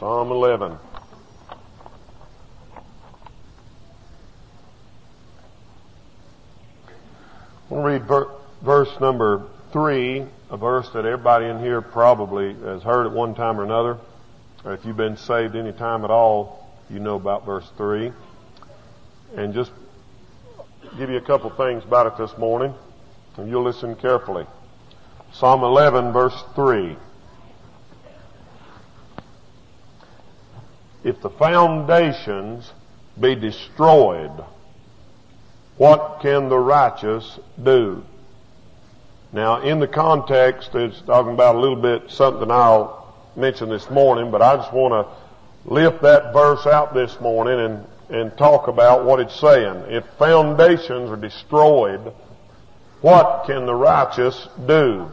Psalm 11. I'm going to read verse number 3, a verse that everybody in here probably has heard at one time or another. Or if you've been saved any time at all, you know about verse 3. And just give you a couple things about it this morning, and you'll listen carefully. Psalm 11, verse 3. If the foundations be destroyed, what can the righteous do? Now, in the context, it's talking about a little bit something I'll mention this morning, but I just want to lift that verse out this morning and talk about what it's saying. If foundations are destroyed, what can the righteous do?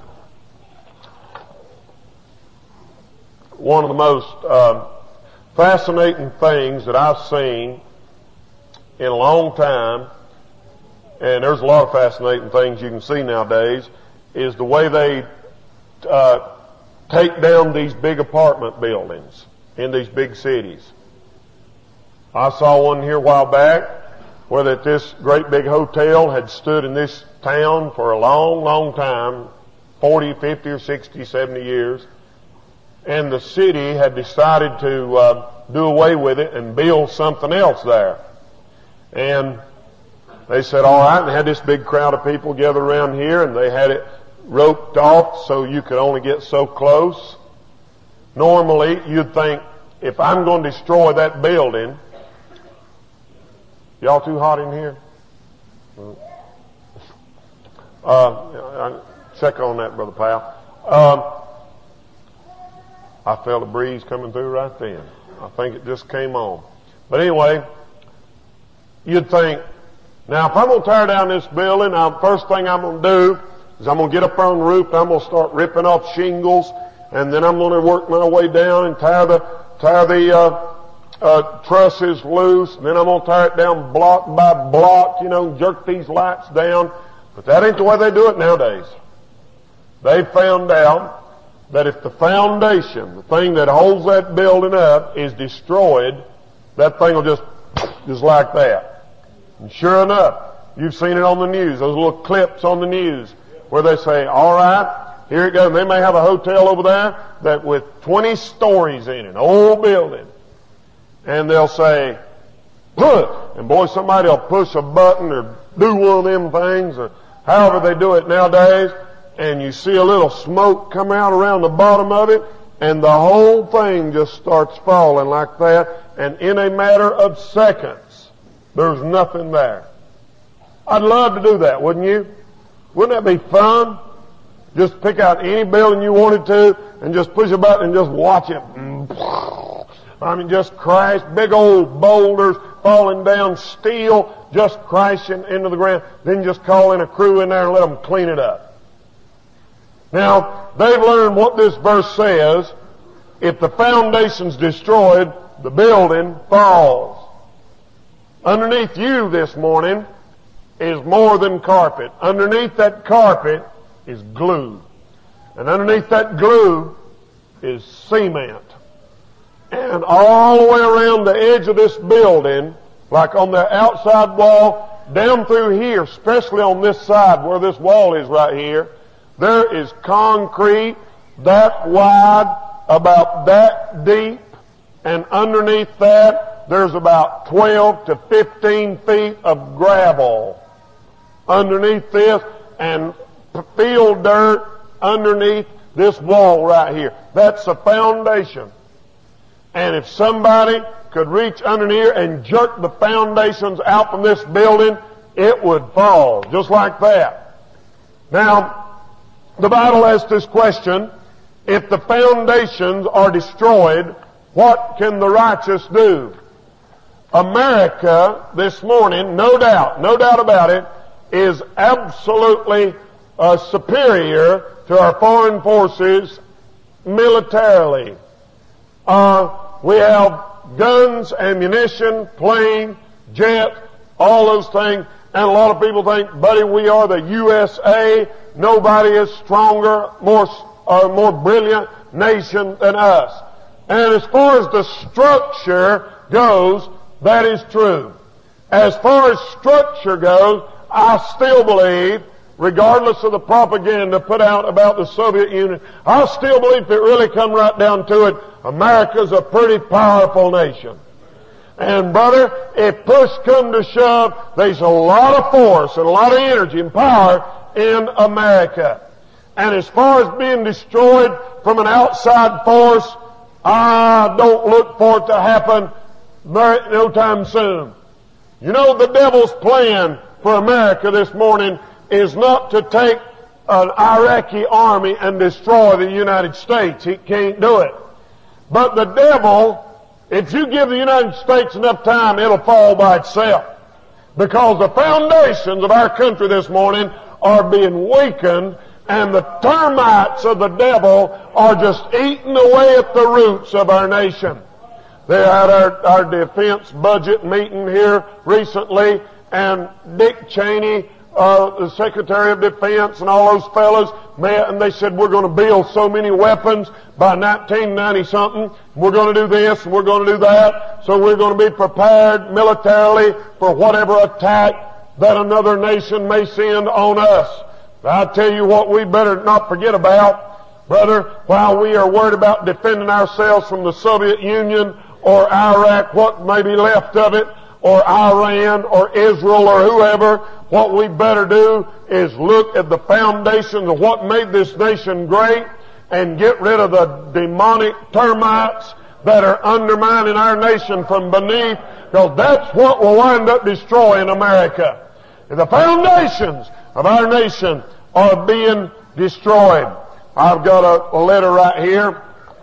One of the most fascinating things that I've seen in a long time, and there's a lot of fascinating things you can see nowadays, is the way they take down these big apartment buildings in these big cities. I saw one here a while back where that this great big hotel had stood in this town for a long, long time, 40, 50 or 60, 70 years, and the city had decided to do away with it and build something else there. And they said, all right, and they had this big crowd of people gathered around here, and they had it roped off so you could only get so close. Normally, you'd think, if I'm going to destroy that building, y'all too hot in here? Check on that, Brother Powell. I felt a breeze coming through right then. I think it just came on. But anyway, you'd think, now if I'm going to tear down this building, first thing I'm going to do is I'm going to get up on the roof and I'm going to start ripping off shingles, and then I'm going to work my way down and tear the trusses loose, and then I'm going to tear it down block by block, jerk these lights down. But that ain't the way they do it nowadays. They found out that if the foundation, the thing that holds that building up, is destroyed, that thing will just like that. And sure enough, you've seen it on the news, those little clips on the news, where they say, all right, here it goes. They may have a hotel over there that with 20 stories in it, an old building. And they'll say, push! And boy, somebody will push a button or do one of them things, or however they do it nowadays, and you see a little smoke come out around the bottom of it, and the whole thing just starts falling like that, and in a matter of seconds, there's nothing there. I'd love to do that, wouldn't you? Wouldn't that be fun? Just pick out any building you wanted to, and just push a button and just watch it. Just crash, big old boulders falling down, steel just crashing into the ground. Then just call in a crew in there and let them clean it up. Now, they've learned what this verse says. If the foundation's destroyed, the building falls. Underneath you this morning is more than carpet. Underneath that carpet is glue. And underneath that glue is cement. And all the way around the edge of this building, like on the outside wall, down through here, especially on this side where this wall is right here, there is concrete that wide, about that deep, and underneath that, there's about 12 to 15 feet of gravel underneath this, and field dirt underneath this wall right here. That's the foundation. And if somebody could reach under here and jerk the foundations out from this building, it would fall, just like that. Now, the Bible asks this question, if the foundations are destroyed, what can the righteous do? America this morning, no doubt about it, is absolutely superior to our foreign forces militarily. We have guns, ammunition, plane, jet, all those things. And a lot of people think, buddy, we are the USA. Nobody is stronger, more brilliant nation than us. And as far as the structure goes, that is true. As far as structure goes, I still believe, regardless of the propaganda put out about the Soviet Union, I still believe if it really come right down to it, America's a pretty powerful nation. And brother, if push come to shove, there's a lot of force and a lot of energy and power in America. And as far as being destroyed from an outside force, I don't look for it to happen no time soon. You know, the devil's plan for America this morning is not to take an Iraqi army and destroy the United States. He can't do it. But the devil, if you give the United States enough time, it'll fall by itself. Because the foundations of our country this morning are being weakened, and the termites of the devil are just eating away at the roots of our nation. They had our defense budget meeting here recently, and Dick Cheney, the Secretary of Defense, and all those fellows met, and they said, we're going to build so many weapons by 1990-something. We're going to do this, and we're going to do that. So we're going to be prepared militarily for whatever attack that another nation may send on us. I tell you what we better not forget about, brother, while we are worried about defending ourselves from the Soviet Union or Iraq, what may be left of it, or Iran or Israel or whoever, what we better do is look at the foundations of what made this nation great and get rid of the demonic termites that are undermining our nation from beneath, because that's what will wind up destroying America. The foundations of our nation are being destroyed. I've got a letter right here.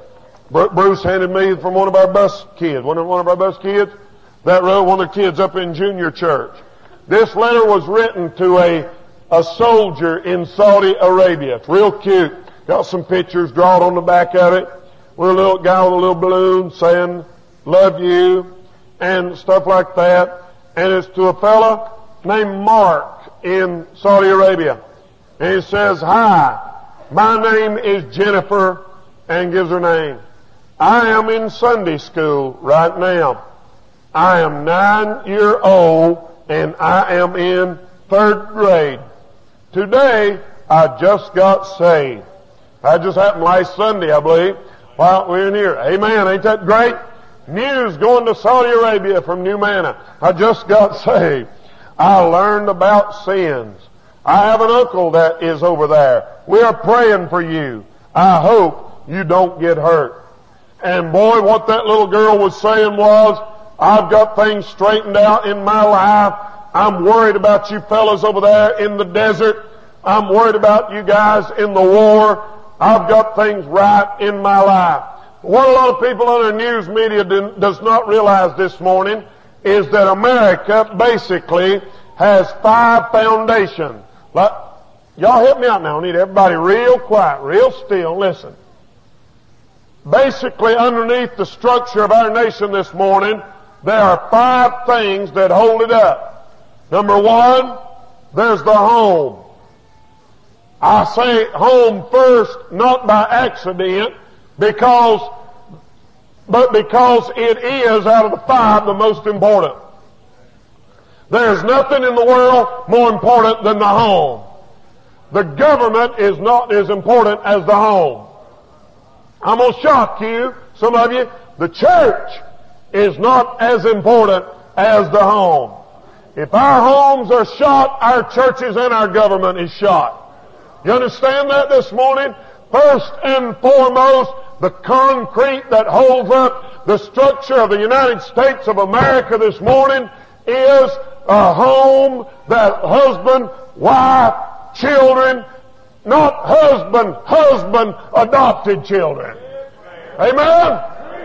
Bruce handed me from one of our bus kids. One of our bus kids that wrote, one of the kids up in junior church. This letter was written to a soldier in Saudi Arabia. It's real cute. Got some pictures drawn on the back of it. With a little guy with a little balloon saying, love you, and stuff like that. And it's to a fella named Mark in Saudi Arabia. And he says, hi, my name is Jennifer, and gives her name. I am in Sunday school right now. I am 9-year-old, and I am in 3rd grade. Today, I just got saved. That just happened last Sunday, I believe, while we were in here. Amen. Ain't that great? News going to Saudi Arabia from New Manna. I just got saved. I learned about sins. I have an uncle that is over there. We are praying for you. I hope you don't get hurt. And boy, what that little girl was saying was, I've got things straightened out in my life. I'm worried about you fellas over there in the desert. I'm worried about you guys in the war. I've got things right in my life. What a lot of people on our news media does not realize this morning is that America basically has 5 foundations. Y'all help me out now. I need everybody real quiet, real still. Listen. Basically, underneath the structure of our nation this morning, there are 5 things that hold it up. Number 1, there's the home. I say home first, not by accident, but because it is, out of the 5, the most important. There's nothing in the world more important than the home. The government is not as important as the home. I'm going to shock you, some of you. The church is not as important as the home. If our homes are shot, our churches and our government is shot. You understand that this morning? First and foremost, the concrete that holds up the structure of the United States of America this morning is a home that husband, wife, children, not husband, adopted children. Amen?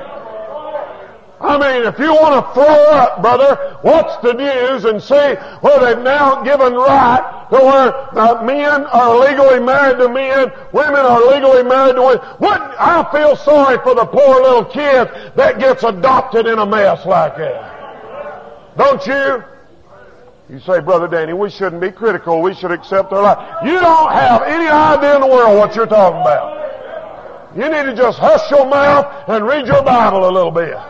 I mean, if you want to throw up, brother, watch the news and see where they've now given right to where men are legally married to men, women are legally married to women. I feel sorry for the poor little kid that gets adopted in a mess like that. Don't you? You say, Brother Danny, we shouldn't be critical. We should accept their life. You don't have any idea in the world what you're talking about. You need to just hush your mouth and read your Bible a little bit.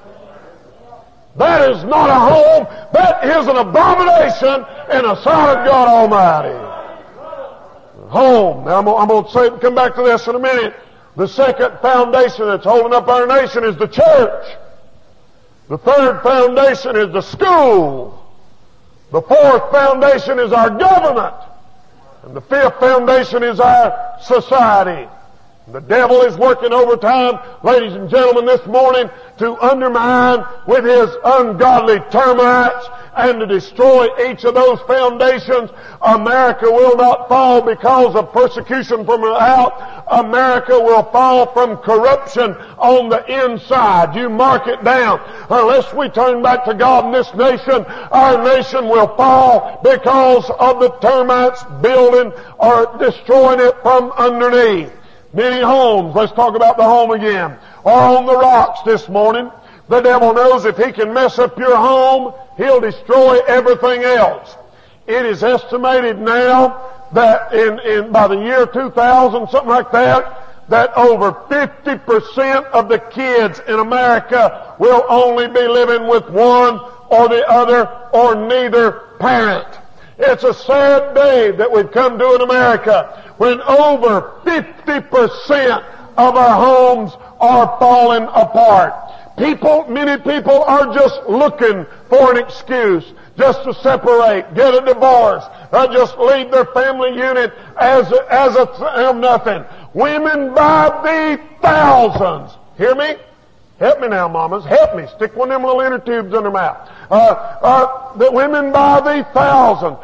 That is not a home. That is an abomination in the sight of God Almighty. Home. Now I'm going to come back to this in a minute. The second foundation that's holding up our nation is the church. The third foundation is the school. The fourth foundation is our government. And the fifth foundation is our society. The devil is working overtime, ladies and gentlemen, this morning to undermine with his ungodly termites and to destroy each of those foundations. America will not fall because of persecution from without. America will fall from corruption on the inside. You mark it down. Unless we turn back to God in this nation, our nation will fall because of the termites building or destroying it from underneath. Many homes, let's talk about the home again, are on the rocks this morning. The devil knows if he can mess up your home, he'll destroy everything else. It is estimated now that by the year 2000, something like that over 50% of the kids in America will only be living with one or the other or neither parent. It's a sad day that we've come to in America when over 50% of our homes are falling apart. Many people are just looking for an excuse just to separate, get a divorce, just leave their family unit as nothing. Women by the thousands. Hear me? Help me now, mamas. Help me. Stick one of them little inner tubes in their mouth. The women by the thousands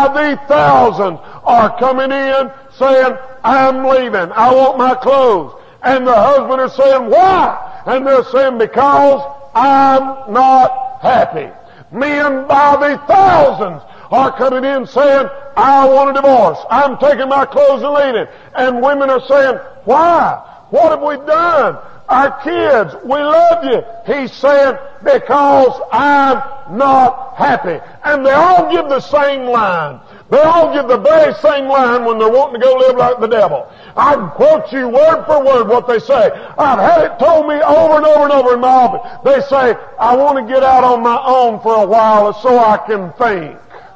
are coming in saying, I'm leaving. I want my clothes. And the husband is saying, why? And they're saying, because I'm not happy. Men by the thousands are coming in saying, I want a divorce. I'm taking my clothes and leaving. And women are saying, why? What have we done? Our kids, we love you. He's saying, because I'm not happy. And they all give the same line. They all give the very same line when they're wanting to go live like the devil. I can quote you word for word what they say. I've had it told me over and over and over in my office. They say, I want to get out on my own for a while so I can think.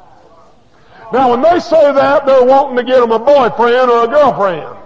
Now when they say that, they're wanting to get them a boyfriend or a girlfriend.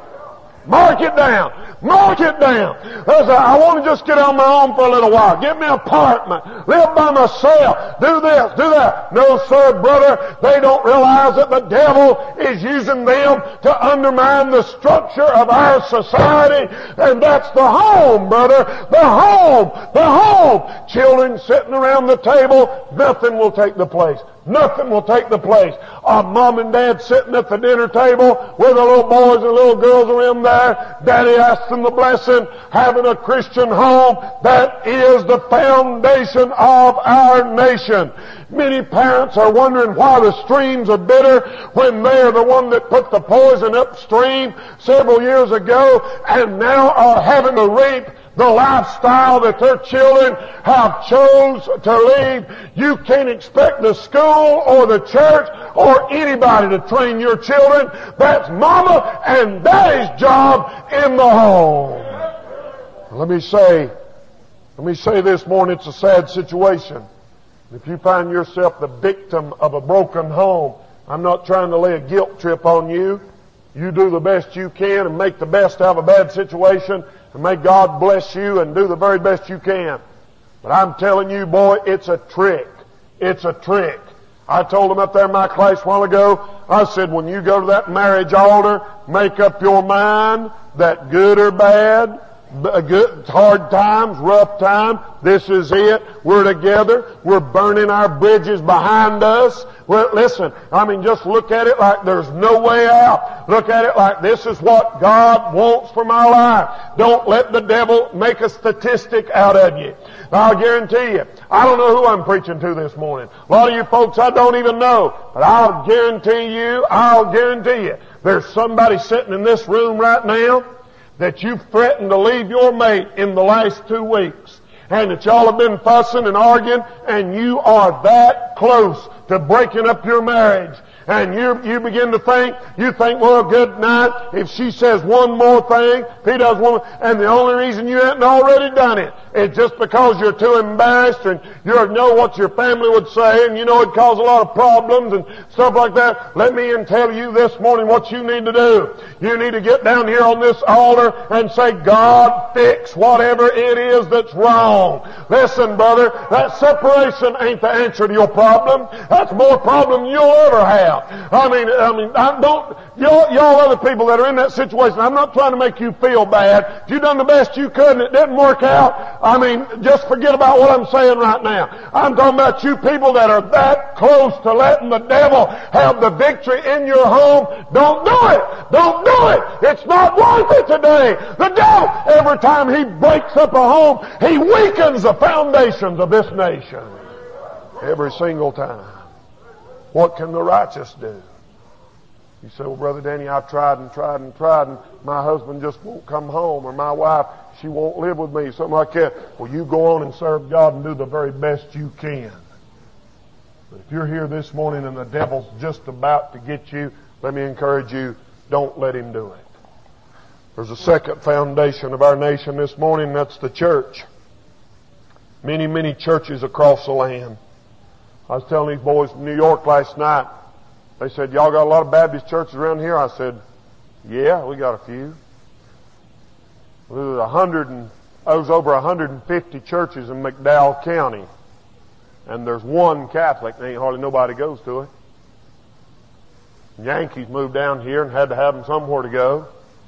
Mark it down. Mark it down. I want to just get on my own for a little while. Get me an apartment. Live by myself. Do this, do that. No, sir, brother. They don't realize that the devil is using them to undermine the structure of our society. And that's the home, brother. The home. The home. Children sitting around the table. Nothing will take the place. Nothing will take the place of mom and dad sitting at the dinner table with the little boys and little girls around there. Daddy asks them the blessing, having a Christian home. That is the foundation of our nation. Many parents are wondering why the streams are bitter when they're the one that put the poison upstream several years ago and now are having to reap the lifestyle that their children have chose to lead. You can't expect the school or the church or anybody to train your children. That's mama and daddy's job in the home. Let me say this morning, it's a sad situation. If you find yourself the victim of a broken home, I'm not trying to lay a guilt trip on you. You do the best you can and make the best out of a bad situation, and may God bless you and do the very best you can. But I'm telling you, boy, it's a trick. It's a trick. I told them up there in my class a while ago, I said, when you go to that marriage altar, make up your mind that good or bad, good, hard times, rough time, this is it. We're together. We're burning our bridges behind us. Listen, just look at it like there's no way out. Look at it like this is what God wants from our life. Don't let the devil make a statistic out of you. I'll guarantee you, I don't know who I'm preaching to this morning. A lot of you folks I don't even know. But I'll guarantee you, there's somebody sitting in this room right now that you've threatened to leave your mate in the last 2 weeks. And that y'all have been fussing and arguing, and you are that close to breaking up your marriage. And you begin to think, well, good night. If she says one more thing, if he does one more, and the only reason you haven't already done it is just because you're too embarrassed and you know what your family would say, and you know it'd cause a lot of problems and stuff like that. Let me tell you this morning what you need to do. You need to get down here on this altar and say, God, fix whatever it is that's wrong. Listen, brother, that separation ain't the answer to your problem. That's more problem you'll ever have. Y'all other people that are in that situation, I'm not trying to make you feel bad. If you've done the best you could and it didn't work out, just forget about what I'm saying right now. I'm talking about you people that are that close to letting the devil have the victory in your home. Don't do it. Don't do it. It's not worth it today. The devil, every time he breaks up a home, he weakens the foundations of this nation. Every single time. What can the righteous do? You say, well, Brother Danny, I've tried and tried and tried, and my husband just won't come home, or my wife, she won't live with me, something like that. Well, you go on and serve God and do the very best you can. But if you're here this morning and the devil's just about to get you, let me encourage you, don't let him do it. There's a second foundation of our nation this morning, that's the church. Many, many churches across the land. I was telling these boys from New York last night, they said, y'all got a lot of Baptist churches around here? I said, yeah, we got a few. There's over 150 churches in McDowell County. And there's one Catholic, and ain't hardly nobody goes to it. Yankees moved down here and had to have them somewhere to go.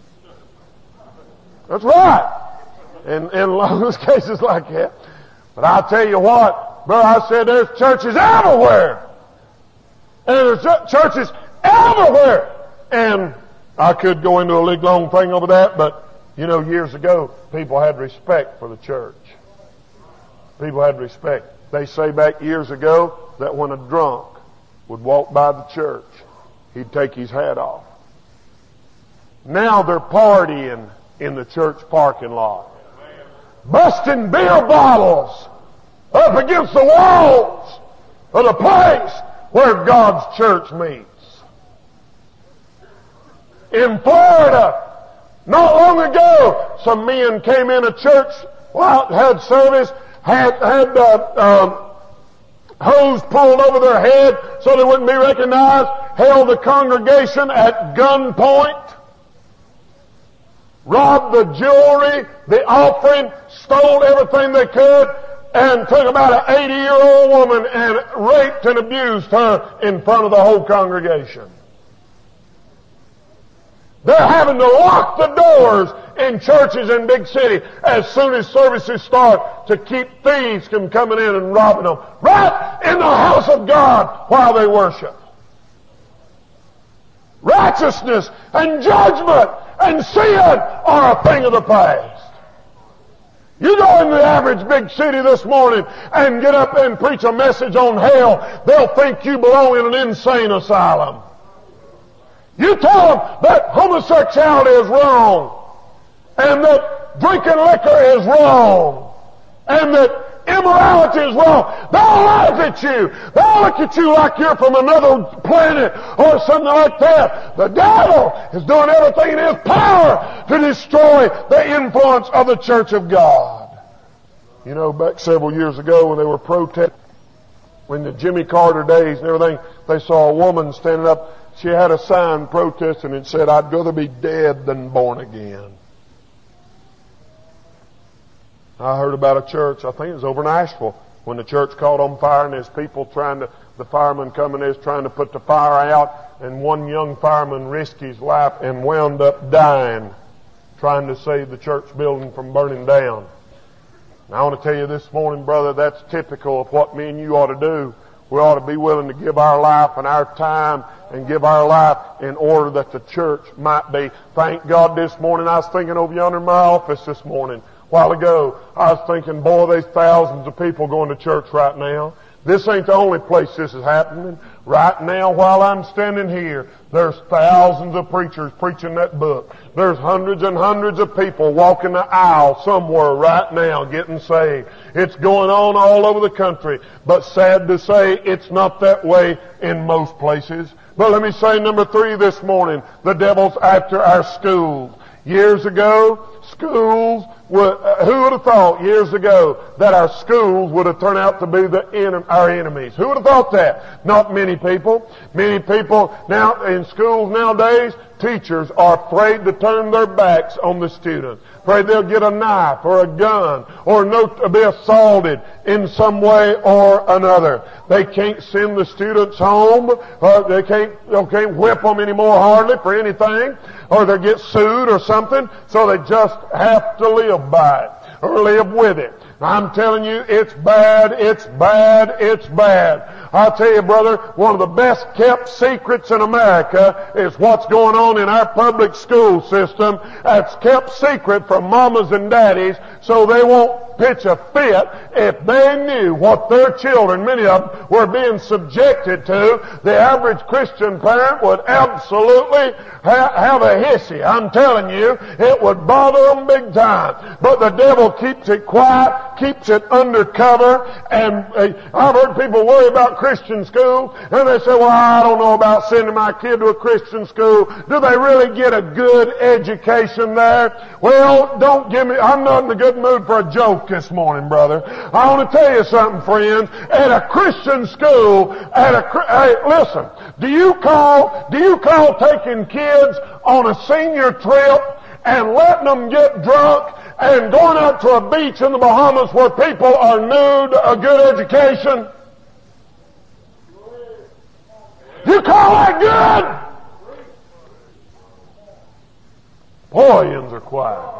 That's right. In a lot of those cases like that. But I'll tell you what, brother, I said there's churches everywhere. And there's churches everywhere. And I could go into a big long thing over that, but years ago, people had respect for the church. People had respect. They say back years ago that when a drunk would walk by the church, he'd take his hat off. Now they're partying in the church parking lot. Busting beer bottles up against the walls of the place where God's church meets. In Florida, not long ago, some men came in a church, had service, had hose pulled over their head so they wouldn't be recognized, held the congregation at gunpoint, robbed the jewelry, the offering, stole everything they could, and took about an 80-year-old woman and raped and abused her in front of the whole congregation. They're having to lock the doors in churches in big cities as soon as services start to keep thieves from coming in and robbing them. Right in the house of God while they worship. Righteousness and judgment and sin are a thing of the past. You go into the average big city this morning and get up and preach a message on hell, they'll think you belong in an insane asylum. You tell them that homosexuality is wrong, and that drinking liquor is wrong, and that immorality is wrong. They'll laugh at you. They'll look at you like you're from another planet or something like that. The devil is doing everything in his power to destroy the influence of the church of God. Back several years ago when they were protesting, when the Jimmy Carter days and everything, they saw a woman standing up. She had a sign protesting and said, I'd rather be dead than born again. I heard about a church, I think it was over in Asheville, when the church caught on fire and there's people the firemen coming in trying to put the fire out, and one young fireman risked his life and wound up dying trying to save the church building from burning down. And I want to tell you this morning, brother, that's typical of what me and you ought to do. We ought to be willing to give our life and our time and give our life in order that the church might be. Thank God this morning, I was thinking over yonder in my office this morning. A while ago, I was thinking, boy, there's thousands of people going to church right now. This ain't the only place this is happening. Right now, while I'm standing here, there's thousands of preachers preaching that book. There's hundreds and hundreds of people walking the aisle somewhere right now getting saved. It's going on all over the country. But sad to say, it's not that way in most places. But let me say number 3 this morning. The devil's after our schools. Years ago, schools would, who would have thought years ago that our schools would have turned out to be our enemies? Who would have thought that? Not many people. Many people now in schools nowadays, teachers are afraid to turn their backs on the students. Afraid they'll get a knife or a gun or be assaulted in some way or another. They can't send the students home. They can't whip them anymore hardly for anything, or they get sued or something. So they just have to live by it or live with it. I'm telling you, it's bad, it's bad, it's bad. I'll tell you, brother, one of the best kept secrets in America is what's going on in our public school system. That's kept secret from mamas and daddies so they won't pitch a fit if they knew what their children, many of them, were being subjected to. The average Christian parent would absolutely have a hissy. I'm telling you, it would bother them big time. But the devil keeps it quiet, keeps it undercover, and I've heard people worry about Christian school, and they say, well, I don't know about sending my kid to a Christian school. Do they really get a good education there? Well, I'm not in a good mood for a joke this morning, brother. I want to tell you something, friends. At a Christian school, hey, listen, do you call taking kids on a senior trip and letting them get drunk and going out to a beach in the Bahamas where people are nude a good education? You call that good? Boyans are quiet.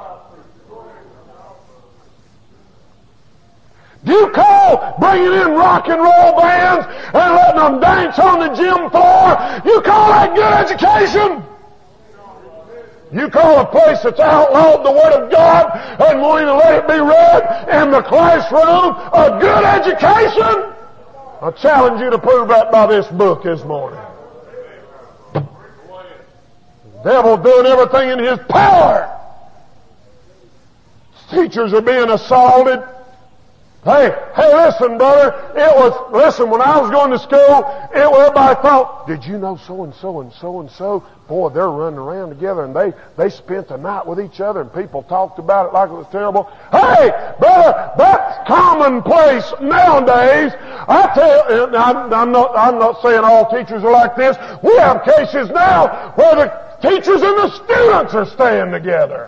Do you call bringing in rock and roll bands and letting them dance on the gym floor? You call that good education? You call a place that's outlawed the Word of God and wanting to let it be read in the classroom a good education? I challenge you to prove that by this book this morning. The devil doing everything in his power. Teachers are being assaulted. Hey, listen, brother. When I was going to school, everybody thought, did you know so and so and so and so? Boy, they're running around together, and they spent the night with each other, and people talked about it like it was terrible. Hey, brother, that's commonplace nowadays. I tell you, I'm not saying all teachers are like this. We have cases now where the teachers and the students are staying together.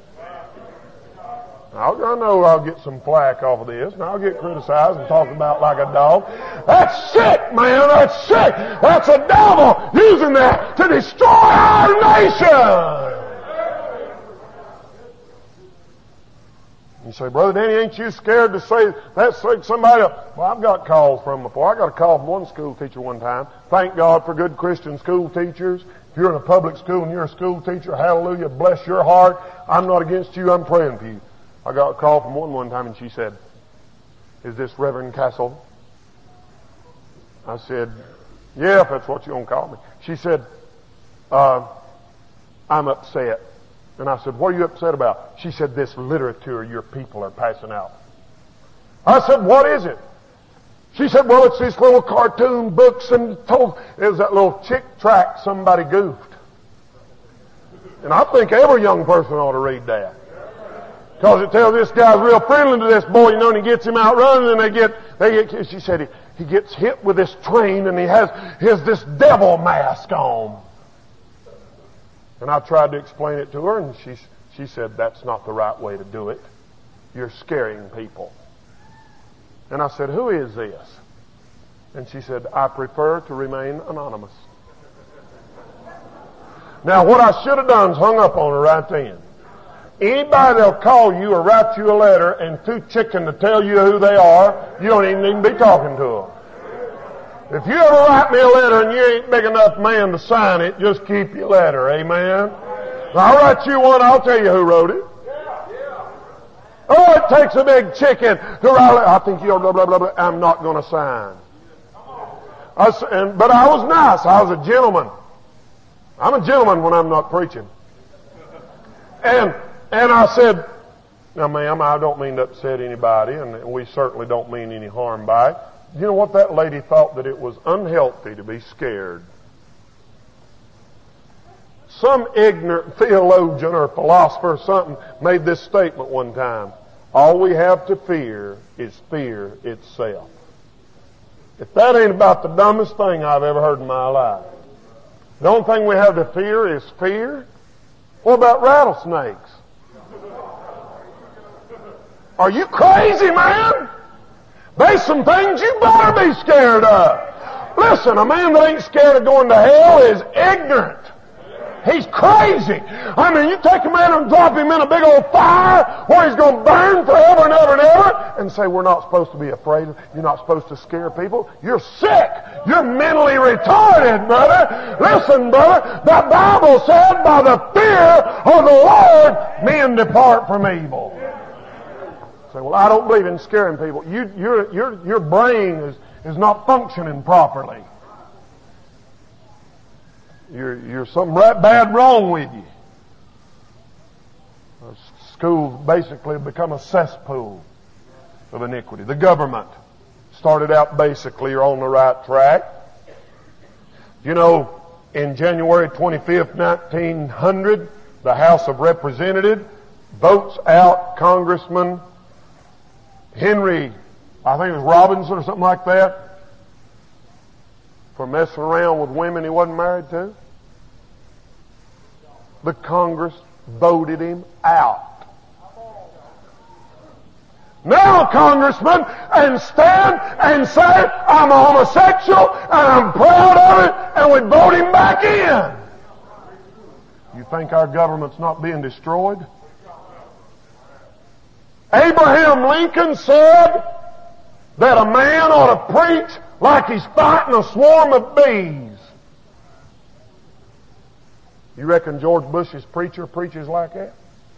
I know I'll get some flack off of this, and I'll get criticized and talked about like a dog. That's sick, man. That's sick. That's a devil using that to destroy our nation. You say, Brother Danny, ain't you scared to say that? Somebody, well, I've got calls from before. I got a call from one school teacher one time. Thank God for good Christian school teachers. If you're in a public school and you're a school teacher, hallelujah, bless your heart. I'm not against you. I'm praying for you. I got a call from one time, and she said, is this Reverend Castle? I said, yeah, if that's what you're going to call me. She said, I'm upset. And I said, what are you upset about? She said, this literature your people are passing out. I said, what is it? She said, well, it's these little cartoon books, and it was that little chick tract somebody goofed. And I think every young person ought to read that. Because it tells this guy's real friendly to this boy, and he gets him out running, and she said he gets hit with this train, and he has this devil mask on. And I tried to explain it to her, and she said, that's not the right way to do it. You're scaring people. And I said, who is this? And she said, I prefer to remain anonymous. Now, what I should have done is hung up on her right then. Anybody that'll call you or write you a letter and too chicken to tell you who they are, you don't even need to be talking to them. If you ever write me a letter and you ain't big enough man to sign it, just keep your letter. Amen? I'll write you one, I'll tell you who wrote it. Oh, it takes a big chicken to write. I think you're blah, blah, blah, blah. I'm not going to sign. But I was nice. I was a gentleman. I'm a gentleman when I'm not preaching. And I said, now ma'am, I don't mean to upset anybody, and we certainly don't mean any harm by it. You know what? That lady thought that it was unhealthy to be scared. Some ignorant theologian or philosopher or something made this statement one time. All we have to fear is fear itself. If that ain't about the dumbest thing I've ever heard in my life. The only thing we have to fear is fear. What about rattlesnakes? Are you crazy, man? There's some things you better be scared of. Listen, a man that ain't scared of going to hell is ignorant. He's crazy. I mean, you take a man and drop him in a big old fire where he's going to burn forever and ever and ever and say, we're not supposed to be afraid. You're not supposed to scare people. You're sick. You're mentally retarded, brother. Listen, brother, the Bible said by the fear of the Lord men depart from evil. Say, well, I don't believe in scaring people. Your brain is not functioning properly. You're something right bad wrong with you. Schools basically have become a cesspool of iniquity. The government started out basically, you're on the right track. You know, in January 25th, 1900, the House of Representatives votes out Congressman Henry, I think it was Robinson or something like that, for messing around with women he wasn't married to. The Congress voted him out. Now, congressman, and stand and say, I'm a homosexual and I'm proud of it, and we vote him back in. You think our government's not being destroyed? Abraham Lincoln said that a man ought to preach like he's fighting a swarm of bees. You reckon George Bush's preacher preaches like that?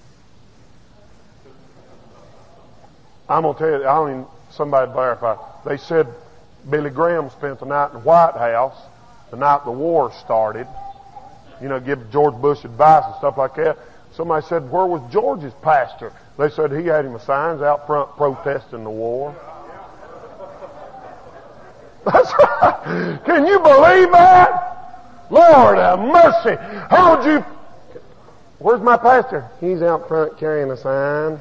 I'm going to tell you, I don't even, somebody verify. They said Billy Graham spent the night in the White House, the night the war started, you know, give George Bush advice and stuff like that. Somebody said, where was George's pastor? They said he had him with signs out front protesting the war. That's right. Can you believe that? Lord have mercy. How would you... Where's my pastor? He's out front carrying a sign.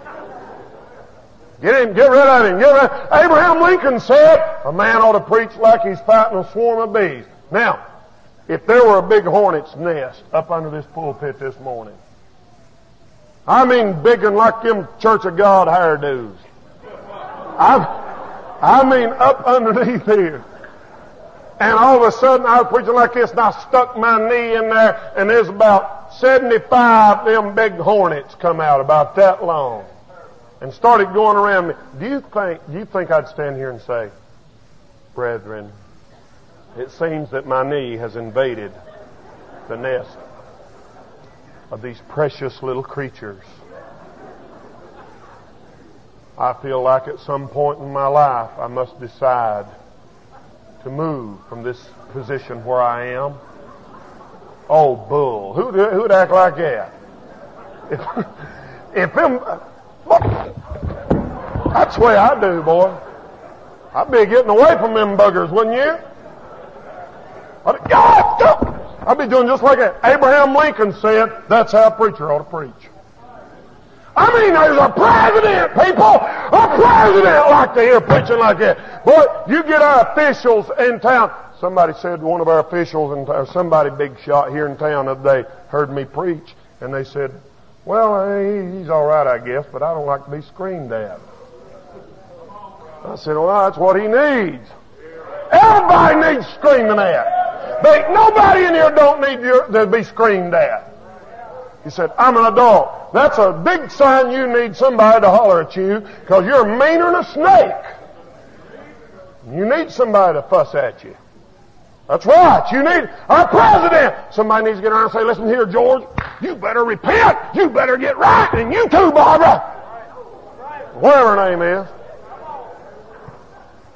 Get him, get rid of him, get rid of him. Abraham Lincoln said, a man ought to preach like he's fighting a swarm of bees. Now, if there were a big hornet's nest up under this pulpit this morning, I mean big and like them Church of God hairdos. I mean up underneath here. And all of a sudden I was preaching like this and I stuck my knee in there and there's about 75 of them big hornets come out about that long and started going around me. Do you think I'd stand here and say, brethren, it seems that my knee has invaded the nest of these precious little creatures. I feel like at some point in my life I must decide to move from this position where I am. Oh, bull. Who'd act like that? If them... That's the way I do, boy. I'd be getting away from them buggers, wouldn't you? I'd be doing just like that. Abraham Lincoln said, that's how a preacher ought to preach. I mean, there's a president, people. A president like to hear preaching like that. Boy, you get our officials in town. Somebody said one of our officials, or somebody big shot here in town the other day, heard me preach, and they said, well, he's all right, I guess, but I don't like to be screamed at. I said, well, that's what he needs. Everybody needs screaming at. Nobody in here don't need to be screamed at. He said, I'm an adult. That's a big sign you need somebody to holler at you because you're meaner than a snake. You need somebody to fuss at you. That's right. You need our president. Somebody needs to get around and say, listen here, George, you better repent. You better get right. And you too, Barbara. Whatever her name is.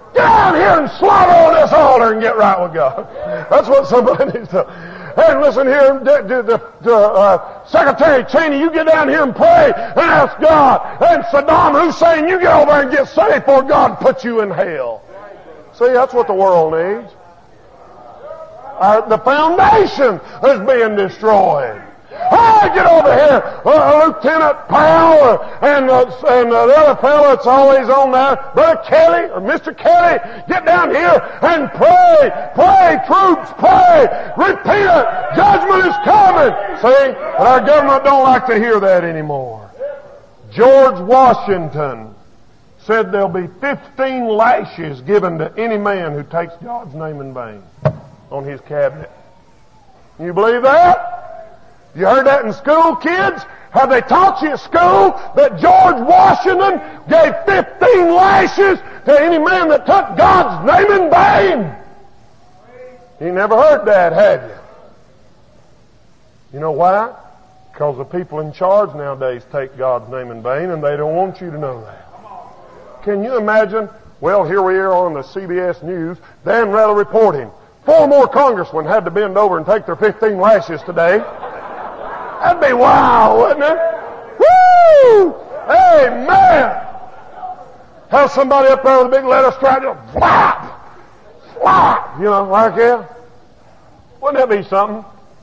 Get out here and slaughter on this altar and get right with God. That's what somebody needs to. Hey, listen here, Secretary Cheney, you get down here and pray and ask God. And Saddam Hussein, you get over and get saved before God puts you in hell. See, that's what the world needs. The foundation is being destroyed. Hey, get over here, Lieutenant Powell and the other fellow that's always on there, Brother Kelly or Mr. Kelly, get down here and pray. Pray, troops, pray. Repent. Judgment is coming. See, but our government don't like to hear that anymore. George Washington said there'll be 15 lashes given to any man who takes God's name in vain on his cabinet. Can you believe that? You heard that in school, kids? Have they taught you at school that George Washington gave 15 lashes to any man that took God's name in vain? You never heard that, have you? You know why? Because the people in charge nowadays take God's name in vain, and they don't want you to know that. Can you imagine? Well, here we are on the CBS News. Dan Rather reporting. 4 more congressmen had to bend over and take their 15 lashes today. That'd be wild, wouldn't it? Woo! Amen! Have somebody up there with a big letter stripe, flap! Flap! You know, like that. Wouldn't that be something?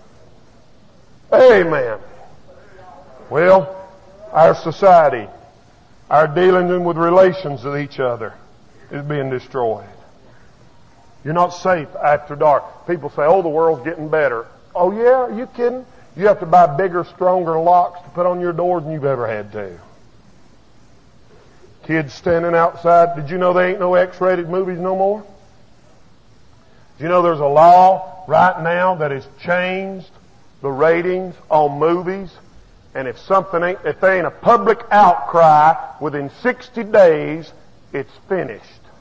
Amen. Well, our society, our dealing with relations with each other is being destroyed. You're not safe after dark. People say, oh, the world's getting better. Oh, yeah? Are you kidding? You have to buy bigger, stronger locks to put on your doors than you've ever had to. Kids standing outside. Did you know there ain't no X-rated movies no more? Do you know there's a law right now that has changed the ratings on movies? And if there ain't a public outcry within 60 days, it's finished.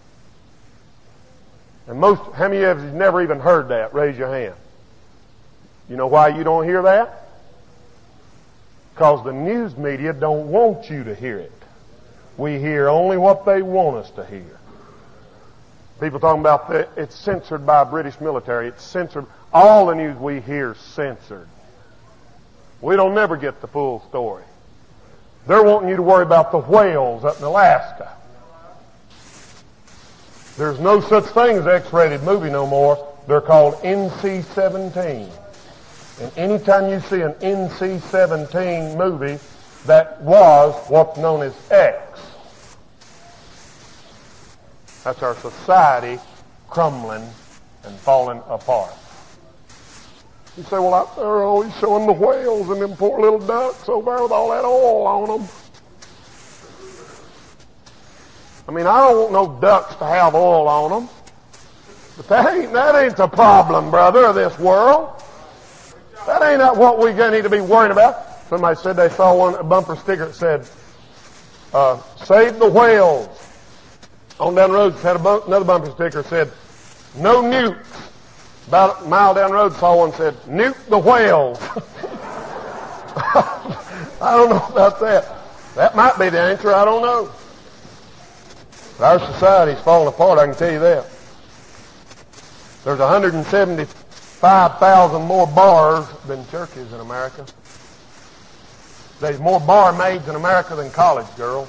And how many of you have never even heard that? Raise your hand. You know why you don't hear that? Because the news media don't want you to hear it. We hear only what they want us to hear. People talking about it's censored by British military. It's censored. All the news we hear is censored. We don't never get the full story. They're wanting you to worry about the whales up in Alaska. There's no such thing as X-rated movie no more. They're called NC-17. And anytime you see an NC-17 movie, that was what's known as X. That's our society crumbling and falling apart. You say, well, out there they're always showing the whales and them poor little ducks over there with all that oil on them. I mean, I don't want no ducks to have oil on them. But that ain't the problem, brother, of this world. That ain't what we need to be worrying about. Somebody said they saw a bumper sticker that said, save the whales. On down the road, had another bumper sticker that said, no nukes. About a mile down the road, saw one that said, nuke the whales. I don't know about that. That might be the answer, I don't know. But our society's falling apart, I can tell you that. There's 175,000 more bars than churches in America. There's more barmaids in America than college girls.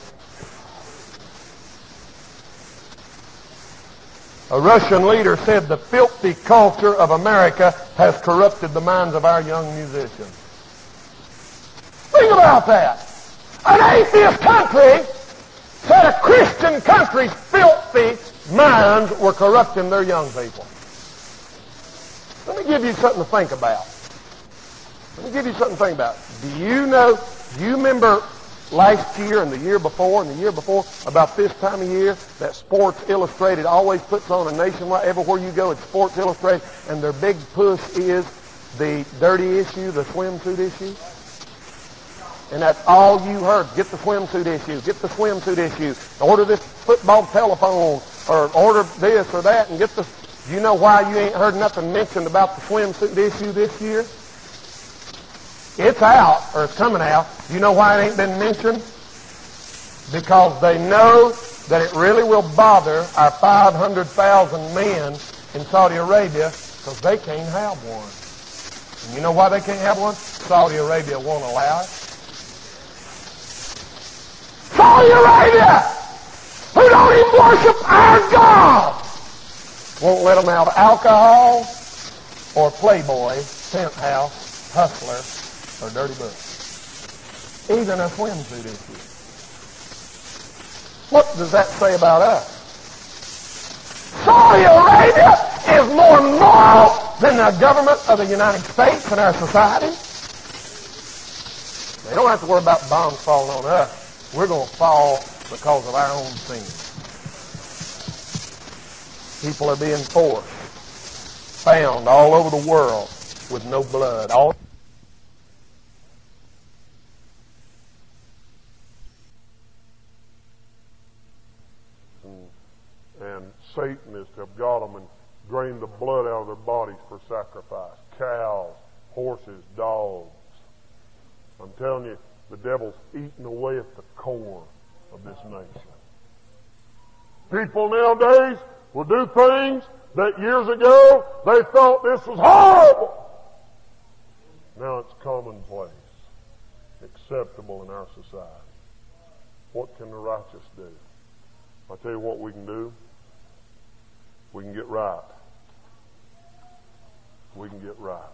A Russian leader said the filthy culture of America has corrupted the minds of our young musicians. Think about that. An atheist country said a Christian country's filthy minds were corrupting their young people. Let me give you something to think about. Do you remember last year and the year before about this time of year that Sports Illustrated always puts on a nationwide, everywhere you go it's Sports Illustrated, and their big push is the dirty issue, the swimsuit issue? And that's all you heard. Get the swimsuit issue. Get the swimsuit issue. Order this football telephone, or order this or that, and get the... You know why you ain't heard nothing mentioned about the swimsuit issue this year? It's out, or it's coming out. You know why it ain't been mentioned? Because they know that it really will bother our 500,000 men in Saudi Arabia because they can't have one. And you know why they can't have one? Saudi Arabia won't allow it. Saudi Arabia, who don't even worship our God, won't let them have alcohol or Playboy, penthouse, hustler, or dirty book. Even a swimsuit issue. What does that say about us? Saudi Arabia is more moral than the government of the United States and our society. They don't have to worry about bombs falling on us. We're going to fall because of our own sins. People are being forced, found all over the world with no blood. And Satan is to have got them and drained the blood out of their bodies for sacrifice. Cows, horses, dogs. I'm telling you, the devil's eating away at the core of this nation. People nowadays will do things that years ago they thought this was horrible. Now it's commonplace, acceptable in our society. What can the righteous do? I'll tell you what we can do. We can get right. We can get right.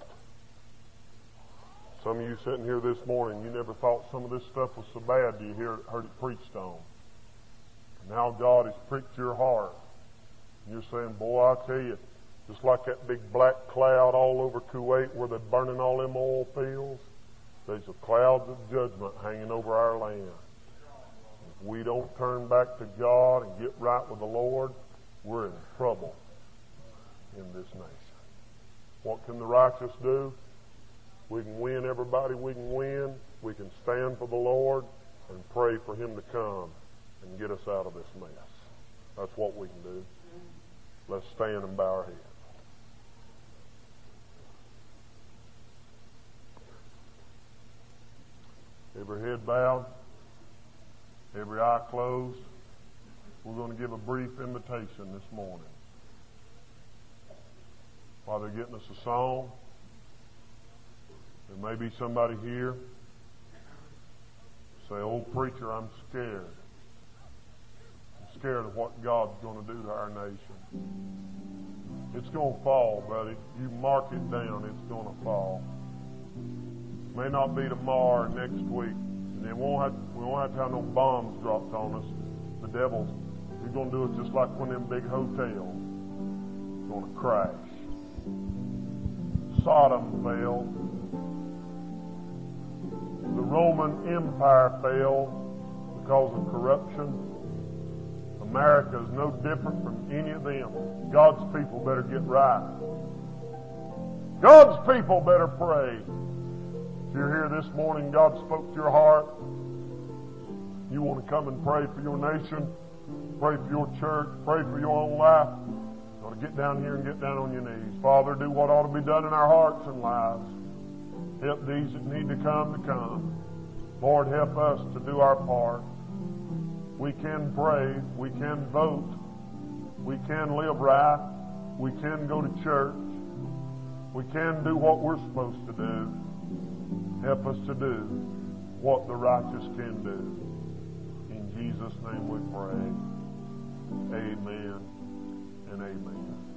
Some of you sitting here this morning, you never thought some of this stuff was so bad till you heard it preached on. Now God has pricked your heart. And you're saying, boy, I tell you, just like that big black cloud all over Kuwait where they're burning all them oil fields, there's a cloud of judgment hanging over our land. If we don't turn back to God and get right with the Lord, we're in trouble in this nation. What can the righteous do? We can win everybody we can win. We can stand for the Lord and pray for Him to come and get us out of this mess. That's what we can do. Let's stand and bow our heads. Every head bowed, every eye closed. We're going to give a brief invitation this morning. While they're getting us a song, there may be somebody here say, "Old preacher, I'm scared. I'm scared of what God's going to do to our nation." It's going to fall, buddy. You mark it down. It's going to fall. It may not be tomorrow or next week. And then we won't have to have no bombs dropped on us. The devil, he's going to do it just like one of them big hotels. It's going to crash. Sodom failed. The Roman Empire failed because of corruption. America is no different from any of them. God's people better get right. God's people better pray. If you're here this morning, God spoke to your heart, you want to come and pray for your nation, pray for your church, pray for your own life, you ought to get down here and get down on your knees. Father, do what ought to be done in our hearts and lives. Help these that need to come. Lord, help us to do our part. We can pray, we can vote, we can live right, we can go to church, we can do what we're supposed to do. Help us to do what the righteous can do. In Jesus' name we pray. Amen and amen.